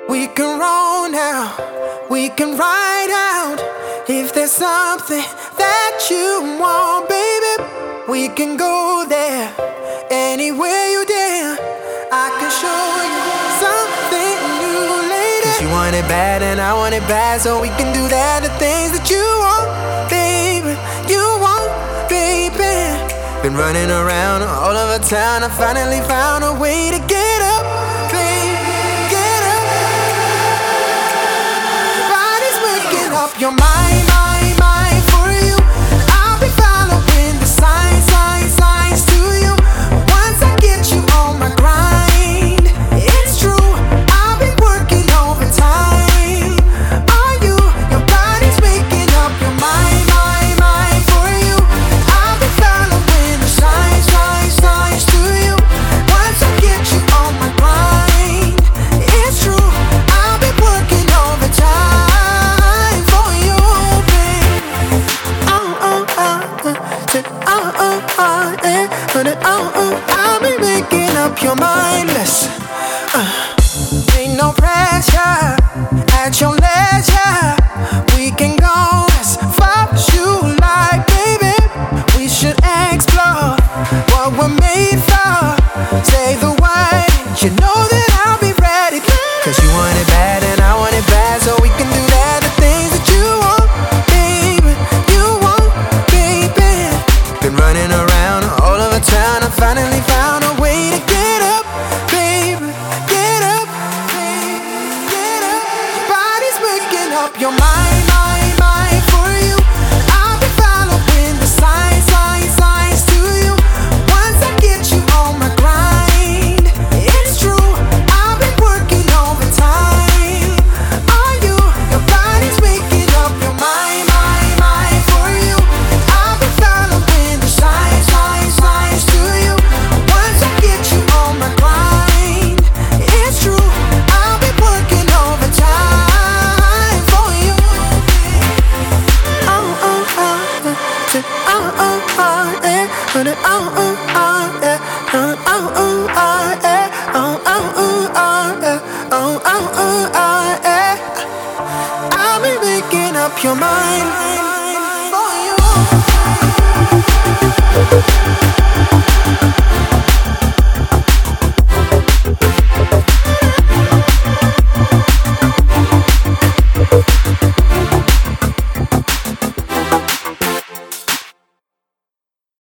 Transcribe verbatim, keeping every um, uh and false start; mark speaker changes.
Speaker 1: We can roll now, we can ride out. If there's something that you want, baby, we can go there. Anywhere you dare, I can show you something new, lady. Cause you want it bad and I want it bad, so we can do that, the things that you want, baby, you want, baby. Been running around all over town, I finally found a way to get up, baby. Your mind, mind, mind for you. I'll be following the signs, signs, signs to you. Once I get you on my grind, it's true, I'll be working overtime. Are you? Your body's waking up. Your mind, mind, mind for you. I'll be following the signs, signs, signs to you. Once I get you on my grind, it's true, I'll be working overtime. But it, oh, oh, I'll be making up your mind. Listen, uh, ain't no pressure, at your leisure. We can go as far as you like, baby. We should explore what we're made for. Say the word, you know that I'll be ready. Cause you want it bad and I want it bad, so we can do that, the things that you want, baby, you want, baby. Been running around all over town, I finally found a way to get up, baby, get up, baby, get up. Your body's waking up, your mind.